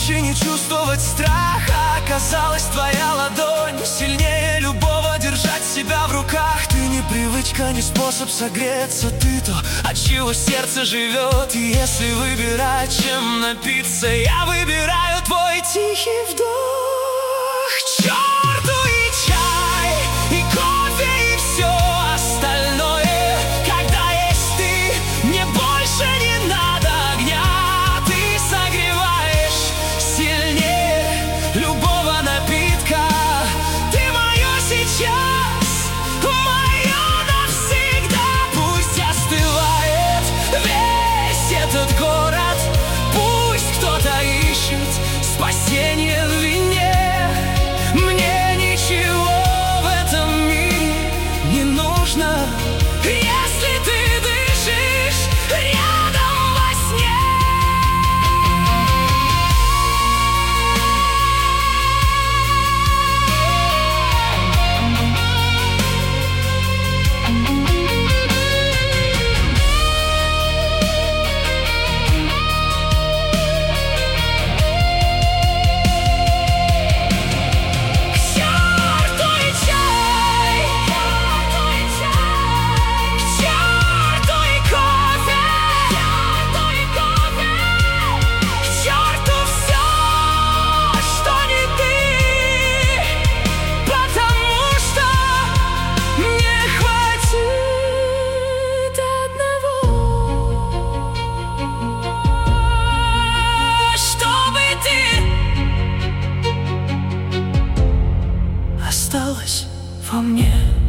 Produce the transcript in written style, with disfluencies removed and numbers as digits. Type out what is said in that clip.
Больше не чувствовать страха. Оказалась твоя ладонь сильнее любого. Держать себя в руках. Ты не привычка, не способ согреться. Ты то, от чего сердце живет. И если выбирать, чем напиться, я выбираю твой тихий вдох.